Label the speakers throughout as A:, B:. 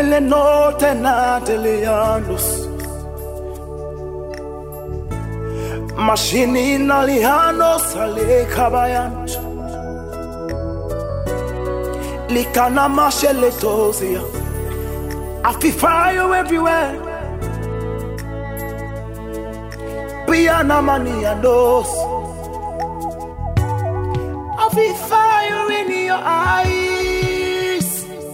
A: le note natelianus Machine nalihanos ale kabayant Likana masheletosia I feel fire everywhere Piana mania dos I feel fire in your eyes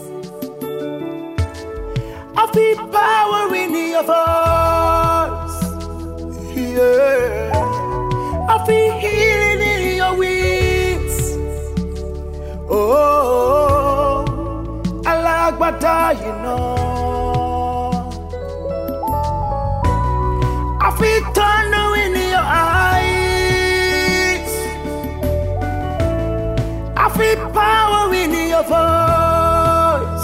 A: I feel power in your voice Yeah I feel healing in your wings Oh I like what you know I feel thunder in your eyes I feel power in your voice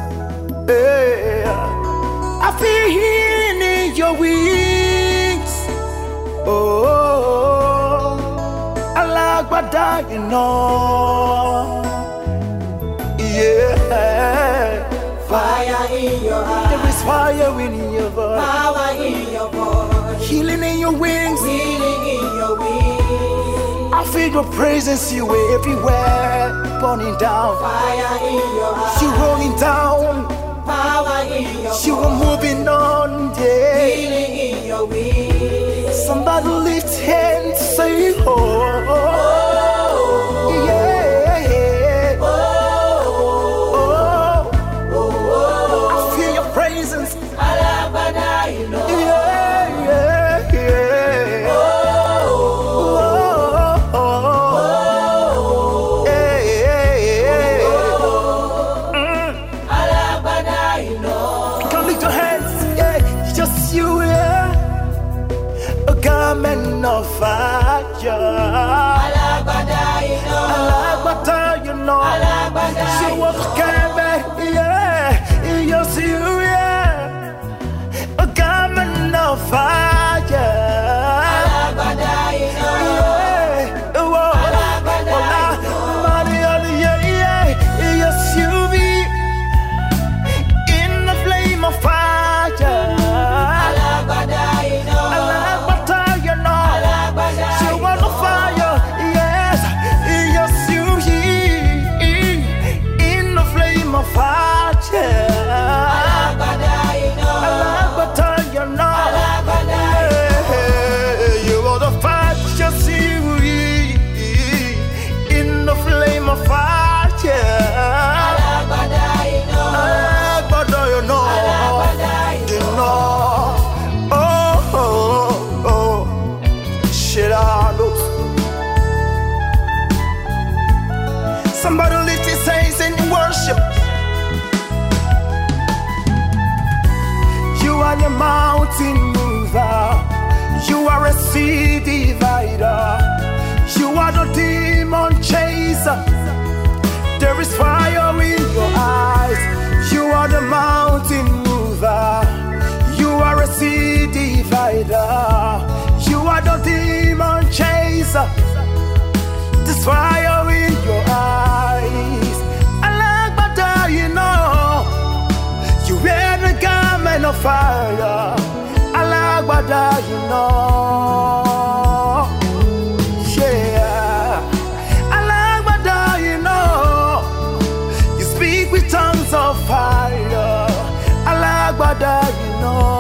A: Yeah I feel healing in your wings Oh I like what you know Yeah
B: Fire in your eyes
A: There is fire in your voice
B: Power in your voice
A: Healing in your wings
B: Healing in your wings
A: I feel your presence, you everywhere burning down
B: Fire in your eyes
A: You rolling down
B: Power in your
A: You are moving on, yeah
B: Healing in your wings
A: Somebody lift hands, say oh, yeah I feel your presence
B: Alabada, you know Alabada, you know
A: Come lift your hands, yeah Just you, yeah A garment of fire
B: Alabada, you know
A: Alabada, you know
B: Alabada,
A: She
B: you
A: was
B: know
A: coming, yeah Just you, yeah A garment of fire
B: Alabada, you know Alabada, you know
A: Yes, you be in the flame of fire
B: Alabada, you know
A: Alabada, you know
B: Alabada,
A: You
B: you
A: want the fire, yes, yes, you in the flame of fire.
B: Alabada, you know
A: Alabada, you know,
B: Alabada,
A: you are the fire, yes, you in the flame of fire.
B: Alabada, you know
A: Alabada, you know,
B: Alabada,
A: you know, oh, oh, oh, shit, I know. Somebody lift his hands in worship. You are the mountain mover. You are a sea divider. You are the demon chaser. There is fire in your eyes. You are the mountain mover. You are a sea divider. You are the demon chaser. There's fire in your eyes. I like better, you know. You wear the garment of fire. I like better, you know. Yeah. I like better, you know. You speak with tongues of fire. I like better, you know.